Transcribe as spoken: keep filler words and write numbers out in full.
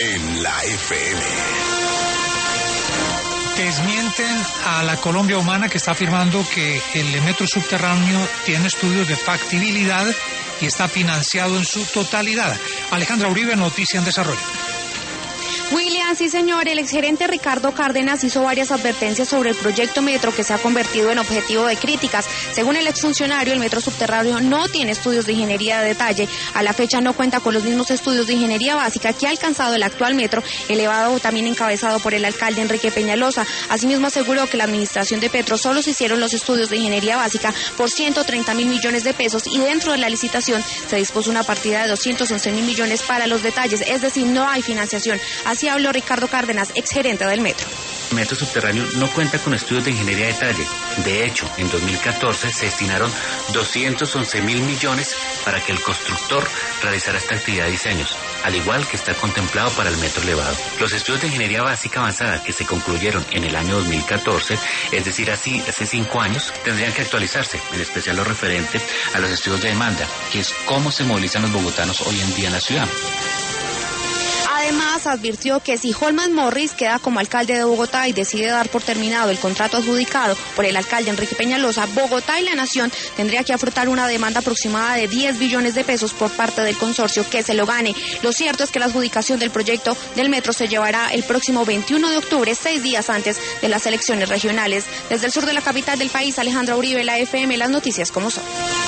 en la F M. Desmienten a la Colombia Humana, que está afirmando que el metro subterráneo tiene estudios de factibilidad y está financiado en su totalidad. Alejandra Uribe, Noticia en Desarrollo. William, sí señor, el exgerente Ricardo Cárdenas hizo varias advertencias sobre el proyecto Metro, que se ha convertido en objetivo de críticas. Según el exfuncionario, el metro subterráneo no tiene estudios de ingeniería de detalle. A la fecha no cuenta con los mismos estudios de ingeniería básica que ha alcanzado el actual metro, elevado también encabezado por el alcalde Enrique Peñalosa. Asimismo aseguró que la administración de Petro solo se hicieron los estudios de ingeniería básica por ciento treinta mil millones de pesos y dentro de la licitación se dispuso una partida de doscientos once mil millones para los detalles, es decir, no hay financiación. Así habló Ricardo Cárdenas, exgerente del metro. El metro subterráneo no cuenta con estudios de ingeniería de detalle. De hecho, en dos mil catorce se destinaron doscientos once mil millones para que el constructor realizara esta actividad de diseños, al igual que está contemplado para el metro elevado. Los estudios de ingeniería básica avanzada que se concluyeron en el año dos mil catorce, es decir, así hace cinco años, tendrían que actualizarse, en especial lo referente a los estudios de demanda, que es cómo se movilizan los bogotanos hoy en día en la ciudad. Además, advirtió que si Holman Morris queda como alcalde de Bogotá y decide dar por terminado el contrato adjudicado por el alcalde Enrique Peñalosa, Bogotá y la Nación tendría que afrontar una demanda aproximada de diez billones de pesos por parte del consorcio que se lo gane. Lo cierto es que la adjudicación del proyecto del metro se llevará el próximo veintiuno de octubre, seis días antes de las elecciones regionales. Desde el sur de la capital del país, Alejandra Uribe, la F M, las noticias como son.